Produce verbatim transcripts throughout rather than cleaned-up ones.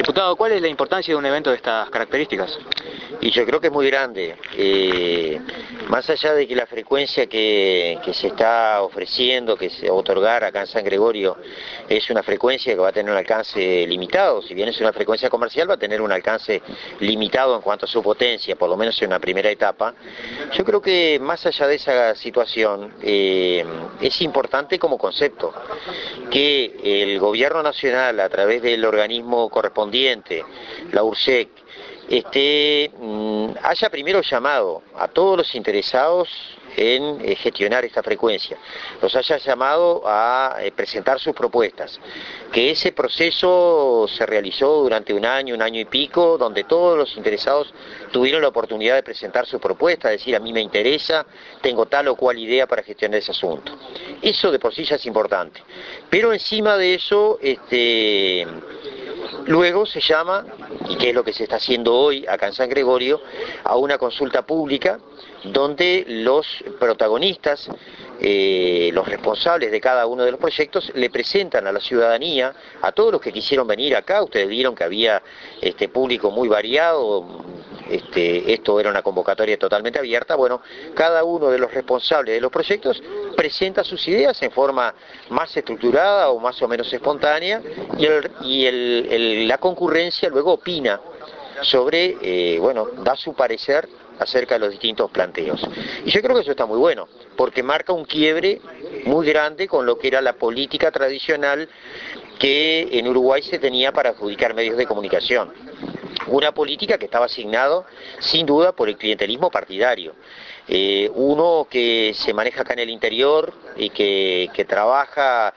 Diputado, ¿cuál es la importancia de un evento de estas características? Y yo creo que es muy grande, eh, más allá de que la frecuencia que, que se está ofreciendo, que se va a otorgar acá en San Gregorio, es una frecuencia que va a tener un alcance limitado. Si bien es una frecuencia comercial, va a tener un alcance limitado en cuanto a su potencia, por lo menos en una primera etapa. Yo creo que más allá de esa situación, eh, es importante como concepto que el gobierno nacional, a través del organismo correspondiente, la URSEC, Este, haya primero llamado a todos los interesados en eh, gestionar esta frecuencia, los haya llamado a eh, presentar sus propuestas, que ese proceso se realizó durante un año, un año y pico, donde todos los interesados tuvieron la oportunidad de presentar sus propuestas, decir a mí me interesa, tengo tal o cual idea para gestionar ese asunto. Eso de por sí ya es importante, pero encima de eso, este... luego se llama, y que es lo que se está haciendo hoy acá en San Gregorio, a una consulta pública donde los protagonistas, eh, los responsables de cada uno de los proyectos, le presentan a la ciudadanía, a todos los que quisieron venir acá. Ustedes vieron que había este público muy variado. Este, esto era una convocatoria totalmente abierta. Bueno, cada uno de los responsables de los proyectos presenta sus ideas en forma más estructurada o más o menos espontánea, y, el, y el, el, la concurrencia luego opina sobre, eh, bueno, da su parecer acerca de los distintos planteos. Y yo creo que eso está muy bueno, porque marca un quiebre muy grande con lo que era la política tradicional que en Uruguay se tenía para adjudicar medios de comunicación. Una política que estaba asignado sin duda por el clientelismo partidario. Eh, uno que se maneja acá en el interior y que, que trabaja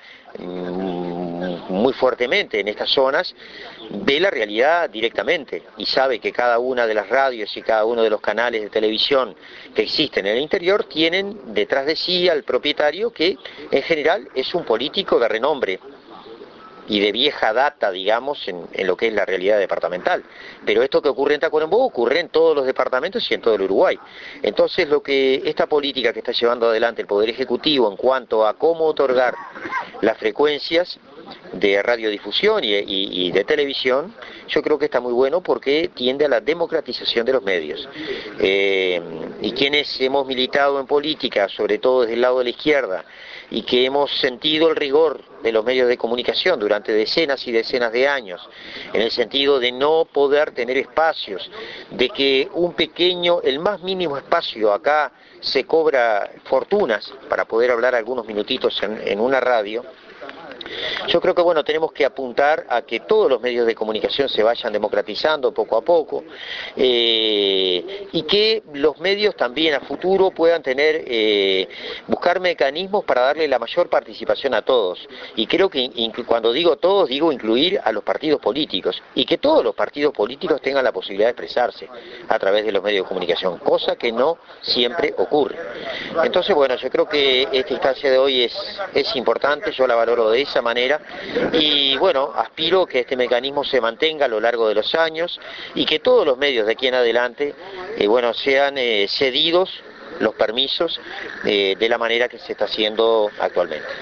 mmm, muy fuertemente en estas zonas, ve la realidad directamente y sabe que cada una de las radios y cada uno de los canales de televisión que existen en el interior tienen detrás de sí al propietario, que en general es un político de renombre y de vieja data, digamos, en, en lo que es la realidad departamental. Pero esto que ocurre en Tacuarembó ocurre en todos los departamentos y en todo el Uruguay. Entonces, lo que esta política que está llevando adelante el Poder Ejecutivo en cuanto a cómo otorgar las frecuencias de radiodifusión y, y, y de televisión, yo creo que está muy bueno, porque tiende a la democratización de los medios. Eh, y quienes hemos militado en política, sobre todo desde el lado de la izquierda, y que hemos sentido el rigor de los medios de comunicación durante decenas y decenas de años, en el sentido de no poder tener espacios, de que un pequeño, el más mínimo espacio acá se cobra fortunas para poder hablar algunos minutitos en, en una radio. Yo creo que bueno, tenemos que apuntar a que todos los medios de comunicación se vayan democratizando poco a poco, eh, y que los medios también a futuro puedan tener, eh, buscar mecanismos para darle la mayor participación a todos. Y creo que cuando digo todos, digo incluir a los partidos políticos, y que todos los partidos políticos tengan la posibilidad de expresarse a través de los medios de comunicación, cosa que no siempre ocurre. Entonces bueno, yo creo que esta instancia de hoy es, es importante, yo la valoro de esa manera, y bueno, aspiro que este mecanismo se mantenga a lo largo de los años y que todos los medios de aquí en adelante eh, bueno, sean eh, cedidos los permisos eh, de la manera que se está haciendo actualmente.